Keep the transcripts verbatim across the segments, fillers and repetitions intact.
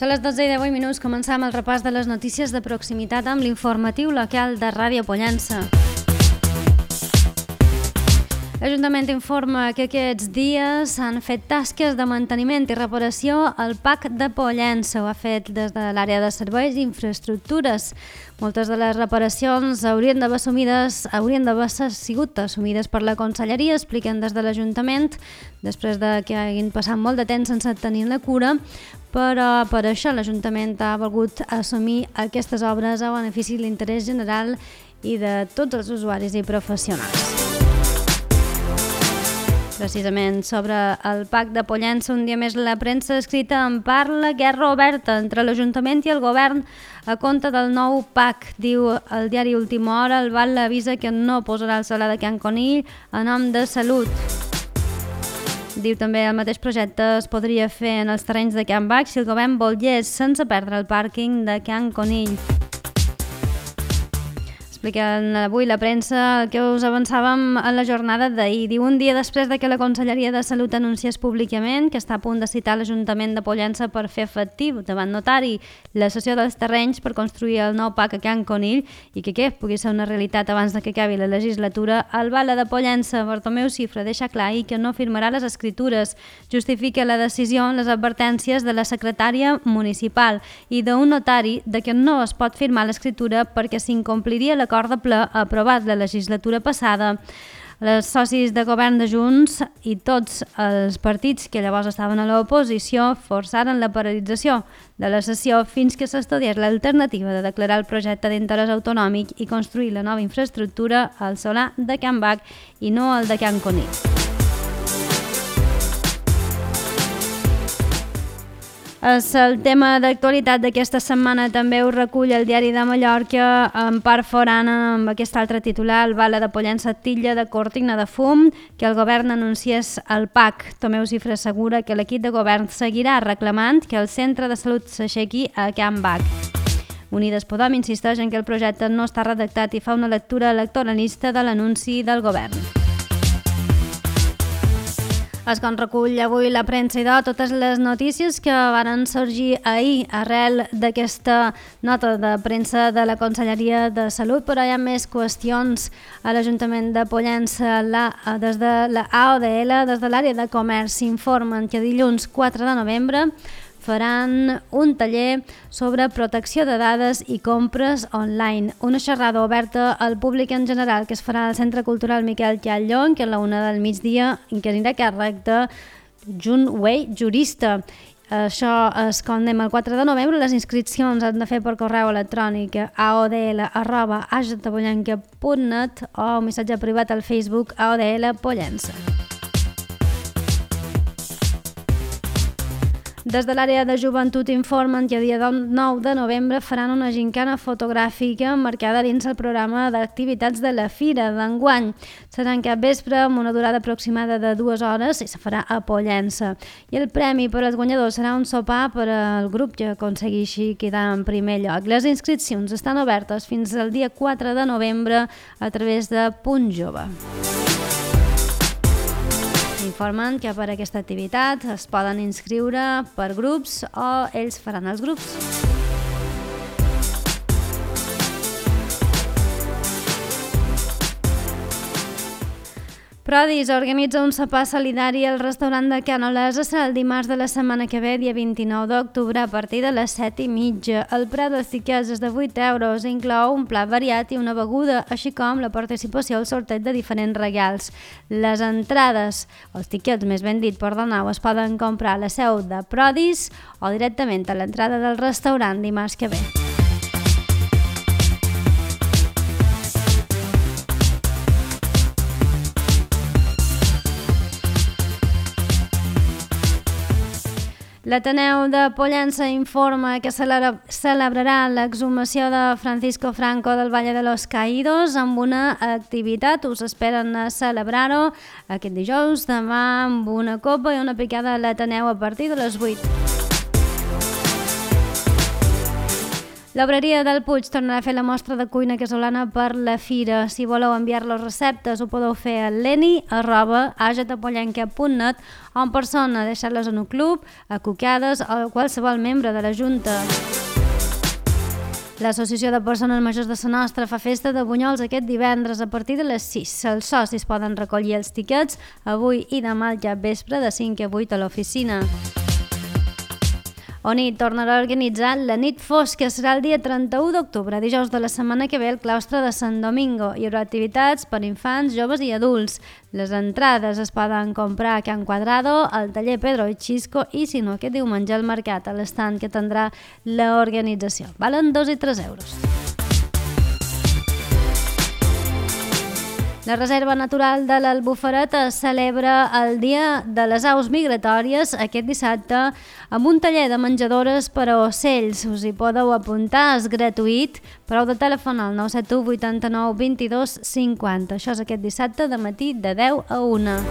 A les dotze i divuit minuts començam el repàs de les notícies de proximitat amb l'informatiu local de Ràdio Pollença. L'Ajuntament informa que aquests dies s'han fet tasques de manteniment i reparació al P A C de Pollença. Ho ha fet des de l'àrea de serveis i infraestructures. Moltes de les reparacions haurien d'haver assumides, haurien d'haver sigut assumides per la Conselleria, expliquen des de l'Ajuntament, després de que hagin passat molt de temps sense tenir-ne cura, però per això l'Ajuntament ha volgut assumir aquestes obres a benefici de l'interès general i de tots els usuaris i professionals. Precisament sobre el P A C de Pollença, un dia més la premsa escrita en parla guerra oberta entre l'Ajuntament i el Govern a compte del nou P A C. Diu el diari Última Hora, el Val avisa que no posarà el solar de Can Conill a nom de salut. Diu també el mateix projecte es podria fer en els terrenys de Can Bac si el Govern volgués sense perdre el pàrquing de Can Conill. Expliquen avui la premsa el que us avançàvem a la jornada d'ahir. Diu un dia després de que la Conselleria de Salut anunciés públicament que està a punt de citar l'Ajuntament de Pollença per fer efectiu davant notari la cessió dels terrenys per construir el nou P A C a Can Conill i que què pugui ser una realitat abans de que acabi la legislatura, el Val de Pollença, Bartomeu Cifra, deixa clar ahir que no firmarà les escritures. Justifica la decisió en les advertències de la secretària municipal i d'un notari de que no es pot firmar l'escritura perquè s'incompliria la l'acord de ple aprovat la legislatura passada. Els socis de govern de Junts i tots els partits que llavors estaven a l'oposició forçaren la paralització de la sessió fins que s'estudiés l'alternativa de declarar el projecte d'interès autonòmic i construir la nova infraestructura al solar de Can Bac i no el de Can Conill. El tema d'actualitat d'aquesta setmana també ho recull el diari de Mallorca en part forana amb aquest altre titular, el Val de Pollença titlla de cortina de fum que el govern anunciés el P A C. Tomeu Cifra assegura que l'equip de govern seguirà reclamant que el centre de salut s'aixequi a Can Bac. Unides Podem insisteix en que el projecte no està redactat i fa una lectura electoralista de l'anunci del govern. És com recull avui la premsa i de totes les notícies que van sorgir ahir arrel d'aquesta nota de premsa de la Conselleria de Salut, però hi ha més qüestions a l'Ajuntament de Pollença. La, des de la A O D L, des de l'àrea de comerç, s'informen que dilluns quatre de novembre faran un taller sobre protecció de dades i compres online. Una xerrada oberta al públic en general que es farà al Centre Cultural Miquel Llallón, que a la una del migdia, i que anirà a càrrec de Jun Wei, jurista. Això és com anem el quatre de novembre. Les inscripcions han de fer per correu electrònic a odl arroba agetabollenca punt net o un missatge privat al Facebook A O D L Pollença. Des de l'àrea de joventut informen que el dia nou de novembre faran una gincana fotogràfica marcada dins el programa d'activitats de la Fira d'enguany. Serà en cap vespre amb una durada aproximada de dues hores i se farà a Pollença. I el premi per als guanyadors serà un sopar per al grup que aconsegueixi quedar en primer lloc. Les inscripcions estan obertes fins al dia quatre de novembre a través de Punt Jove. Informen que per aquesta activitat es poden inscriure per grups o ells faran els grups. Prodis organitza un sopar solidari al restaurant de Can Olesa. Serà el dimarts de la setmana que ve, dia vint-i-nou d'octubre, a partir de les set i mitja. El preu dels tiquets és de vuit euros, inclou un plat variat i una beguda, així com la participació al sorteig de diferents regals. Les entrades, els tiquets més ben dit, perdoneu, es poden comprar a la seu de Prodis o directament a l'entrada del restaurant dimarts que ve. L'Ateneu de Pollença informa que celebrarà l'exhumació de Francisco Franco del Valle de los Caídos amb una activitat. Us esperen a celebrar-ho aquest dijous, demà amb una copa i una picada a l'Ateneu a partir de les vuit. L'Obreria del Puig tornarà a fer la mostra de cuina casolana per la fira. Si voleu enviar-los receptes ho podeu fer a leni arroba agetapollenca punt net o en persona, deixar-les en un club, a Cucades o a qualsevol membre de la Junta. L'Associació de Persones Majors de Sa Nostra fa festa de bunyols aquest divendres a partir de les sis. Els socis poden recollir els tiquets avui i demà al capvespre de cinc a vuit a l'oficina. ONIT tornarà a organitzar la nit fosca, serà el dia trenta-u d'octubre, dijous de la setmana que ve al claustre de Sant Domingo. Hi haurà activitats per infants, joves i adults. Les entrades es poden comprar a Can Quadrado, al taller Pedro i Xisco i, si no, aquest diumenge al mercat, a l'estand que tindrà l'organització. Valen dos i tres euros. La Reserva Natural de l'Albuferet celebra el Dia de les Aus Migratòries aquest dissabte amb un taller de menjadores per a ocells. Us hi podeu apuntar, és gratuït, però heu de telefonar al nou set u vuitanta-nou vint-i-dos cinquanta. Això és aquest dissabte de matí de deu a una.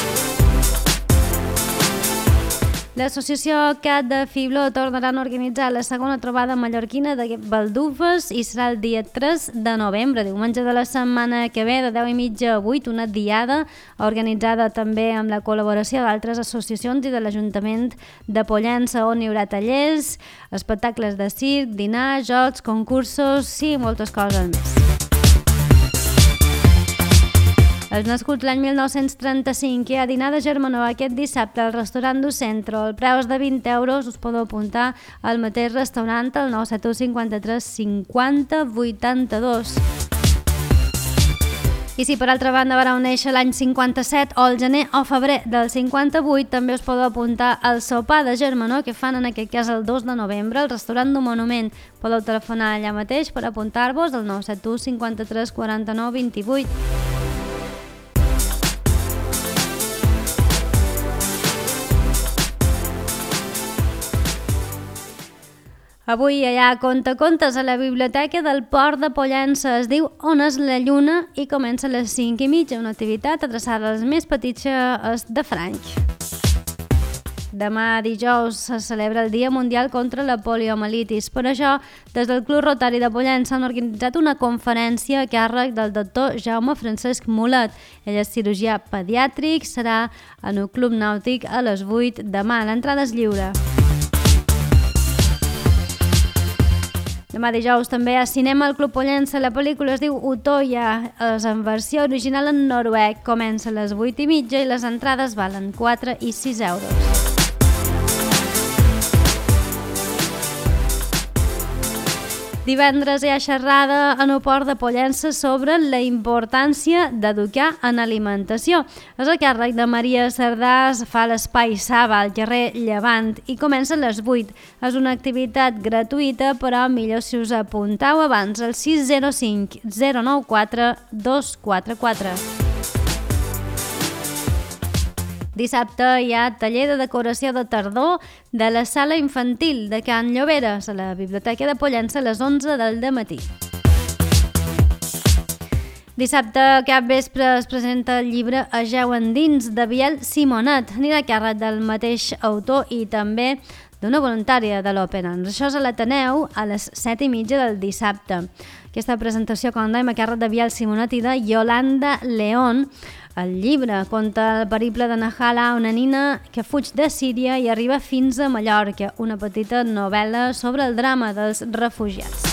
L'associació Cat de Fibló tornaran a organitzar la segona trobada mallorquina de baldufes i serà el dia tres de novembre, diumenge de la setmana que ve, de deu i mitja a vuit, una diada organitzada també amb la col·laboració d'altres associacions i de l'Ajuntament de Pollença, on hi haurà tallers, espectacles de circ, dinar, jocs, concursos i moltes coses més. Els nascuts l'any mil nou-cents trenta-cinc, hi ha dinar de germanor aquest dissabte al restaurant du Centro. El preu és de vint euros, us podeu apuntar al mateix restaurant al nou set u cinquanta-tres cinquanta vuitanta-dos. I si per altra banda vareu néixer l'any cinquanta-set o el gener o febrer del cinquanta-vuit, també us podeu apuntar al sopar de germanor que fan en aquest cas el dos de novembre al restaurant du Monument. Podeu telefonar allà mateix per apuntar-vos al nou set u cinquanta-tres quaranta-nou vint-i-vuit. Avui hi ha contacontes a la biblioteca del Port de Pollença. Es diu On és la lluna i comença a les cinc i mitja, una activitat adreçada als més petits de Franc. Demà dijous se celebra el Dia Mundial contra la Poliomielitis. Per això, des del Club Rotari de Pollença han organitzat una conferència a càrrec del doctor Jaume Francesc Mulet. Ell és cirurgià pediàtric, serà en un club nàutic a les vuit demà. L'entrada és lliure. Demà dijous també a cinema al Club Pollença. La pel·lícula es diu Utoya, és en versió original en noruec. Comença a les vuit i mitja i les entrades valen quatre i sis euros. Divendres hi ha xerrada en el Port de Pollença sobre la importància d'educar en alimentació. És a càrrec de Maria Cerdà, fa l'Espai Saba al carrer Llevant i comença a les vuit. És una activitat gratuïta, però millor si us apuntau abans al sis zero cinc zero nou quatre dos quatre quatre. Dissabte hi ha taller de decoració de tardor de la sala infantil de Can Lloberes a la Biblioteca de Pollença a les onze del dematí. Dissabte cap vespre es presenta el llibre Ageu endins de Biel Simonet. Anirà a càrrec del mateix autor i també d'una voluntària de l'Open. Això és a l'Ateneu a les set i mitja del dissabte. Aquesta presentació, com dèiem, a càrrec de Biel Simonet i de Yolanda León. El llibre conta el periple de Nahala, una nina que fuig de Síria i arriba fins a Mallorca, una petita novel·la sobre el drama dels refugiats.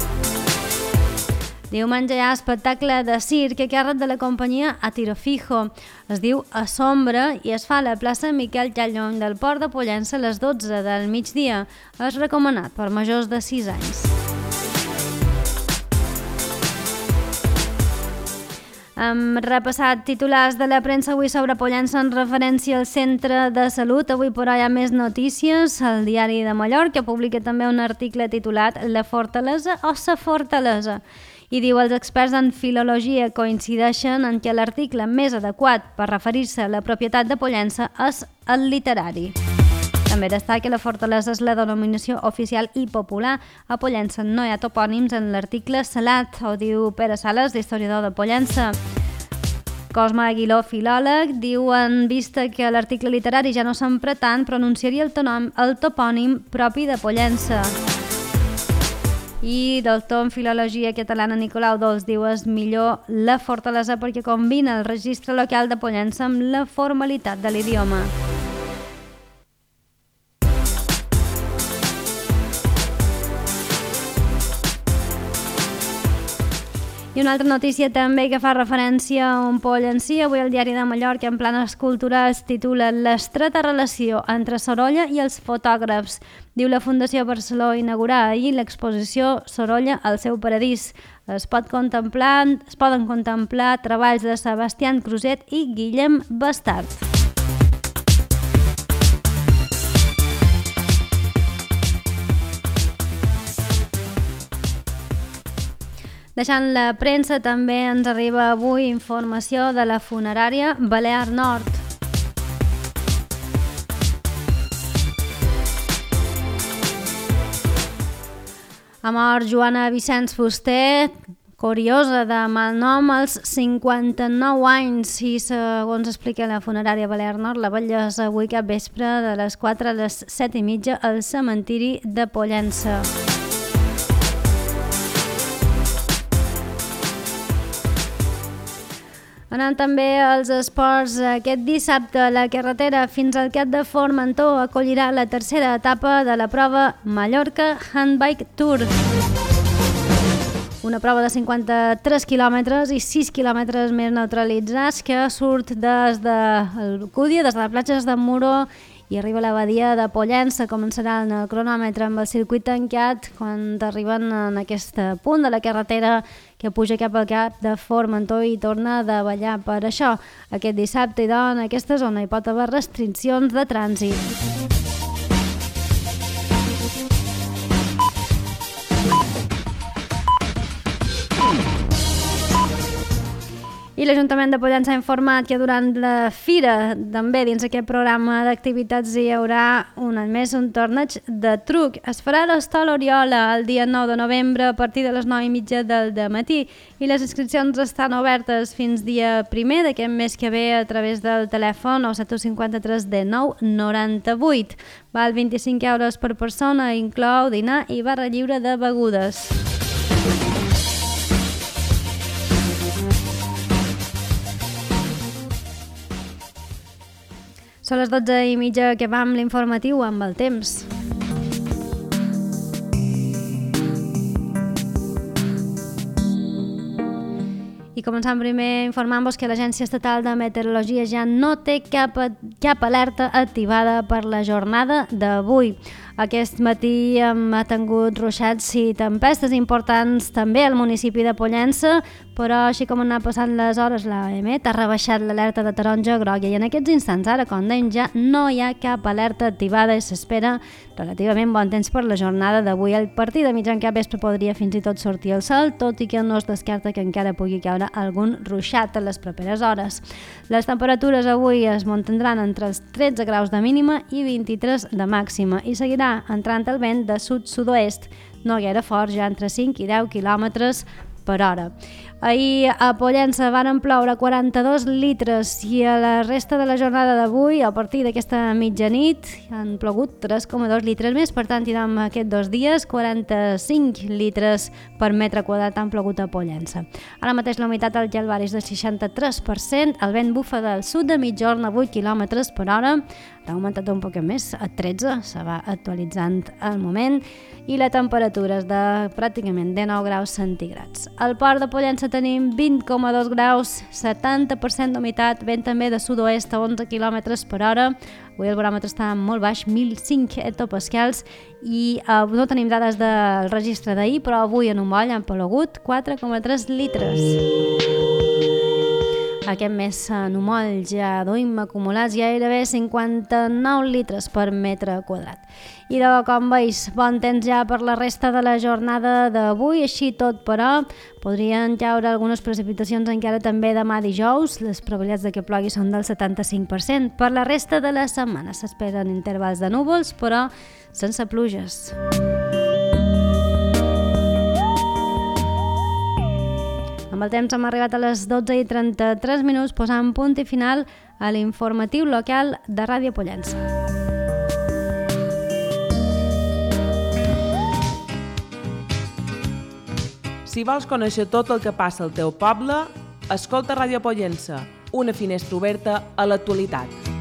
Diumenge hi ha espectacle de circ a càrrec de la companyia A Tiro Fijo. Es diu Assombra i es fa a la plaça Miquel Llallony del Port de Pollença a les dotze del migdia. És recomanat per majors de sis anys. Hem repassat titulars de la premsa avui sobre Pollença en referència al centre de salut. Avui per hi ha més notícies. El Diari de Mallorca publica també un article titulat La fortalesa o sa fortalesa. I diu, els experts en filologia coincideixen en què l'article més adequat per referir-se a la propietat de Pollença és el literari. També destaca la fortalesa és la denominació oficial i popular. A Pollença no hi ha topònims en l'article Salat, ho diu Pere Sales, historiador de Pollença. Cosme Aguiló, filòleg, diu en vista que l'article literari ja no s'empra tant, pronunciaria el, tonom, el topònim propi de Pollença. I doctor en Filologia Catalana Nicolau Dols diu és millor la fortalesa perquè combina el registre local de Pollença amb la formalitat de l'idioma. I una altra notícia també que fa referència a un pollencí. Avui el Diari de Mallorca en planes culturals titula L'estreta relació entre Sorolla i els fotògrafs. Diu la Fundació Barceló inaugurar ahir l'exposició Sorolla al seu paradís. Es, pot contemplar, es poden contemplar treballs de Sebastián Cruzet i Guillem Bastard. Deixant la premsa, també ens arriba avui informació de la funerària Balear Nord. Ha mort Joana Vicenç Fuster, curiosa de malnom, als cinquanta-nou anys, i segons explica la funerària Balear Nord, la vetlles avui cap vespre de les quatre a les set i mitja al cementiri de Pollença. Anant també als esports, aquest dissabte la carretera fins al Cap de Formentor acollirà la tercera etapa de la prova Mallorca Handbike Tour. Una prova de cinquanta-tres quilòmetres i sis quilòmetres més neutralitzats que surt des de l'Alcúdia, des de les platges de Muro, i arriba a la badia de Pollença. Començarà el cronòmetre amb el circuit tancat quan arriben en aquest punt de la carretera que puja cap al Cap de Formentor i torna a davallar. Per això, aquest dissabte i en aquesta zona hi pot haver restriccions de trànsit. I l'Ajuntament de Pollença ha informat que durant la fira, també dins aquest programa d'activitats, hi haurà un any més un torneig de truc. Es farà a l'Hostal Oriola el dia nou de novembre a partir de les nou i mitja del dematí i les inscripcions estan obertes fins dia primer d'aquest mes que ve a través del telèfon nou set u cinquanta-tres dinou noranta-vuit. Val vint-i-cinc euros per persona, inclou dinar i barra lliure de begudes. Són les dotze i mitja que va amb l'informatiu amb el temps. I començant primer informant-vos que l'Agència Estatal de Meteorologia ja no té cap, cap alerta activada per la jornada d'avui. Aquest matí hem tingut ruixats i tempestes importants també al municipi de Pollença, però així com han anat passant les hores, l'A E M E T ha rebaixat l'alerta de taronja a groga i en aquests instants, ara com deim, ja no hi ha cap alerta activada i s'espera relativament bon temps per la jornada d'avui. El partir de mitjan cap vespre podria fins i tot sortir el sol, tot i que no es descarta que encara pugui caure algun ruixat a les properes hores. Les temperatures avui es mantindran entre els tretze graus de mínima i vint-i-tres de màxima i seguirà entrant el vent de sud-sud-oest, no gaire fort, ja entre cinc i deu quilòmetres per hora. Ahir a Pollença van ploure quaranta-dos litres i a la resta de la jornada d'avui, a partir d'aquesta mitjanit, han plogut tres coma dos litres més, per tant, tindrem aquests dos dies quaranta-cinc litres per metre quadrat han plogut a Pollença. Ara mateix la humitat al gel és del seixanta-tres per cent, el vent bufa del sud de mitjorn a vuit quilòmetres per hora, ha augmentat un poc més, a tretze, se va actualitzant al moment, i la temperatura és de pràcticament dinou graus centígrads. Al port de Pollença tenim vint coma dos graus, setanta per cent d'humitat, vent també de sud-oest a onze quilòmetres per hora. Avui el baròmetre està molt baix, mil cinc hectopascals, i eh, no tenim dades del registre d'ahir, però avui en un moll han plogut quatre coma tres litres. Aquest mes en Humol ja duim acumulats gairebé cinquanta-nou litres per metre quadrat. I de com veus, bon temps ja per la resta de la jornada d'avui, així tot però podrien caure algunes precipitacions encara també demà dijous, les probabilitats de que plogui són del setanta-cinc per cent. Per la resta de la setmana s'esperen intervals de núvols, però sense pluges. Amb el temps hem arribat a les dotze i trenta-tres minuts, posant punt i final a l'informatiu local de Ràdio Pollença. Si vols conèixer tot el que passa al teu poble, escolta Ràdio Pollença, una finestra oberta a l'actualitat.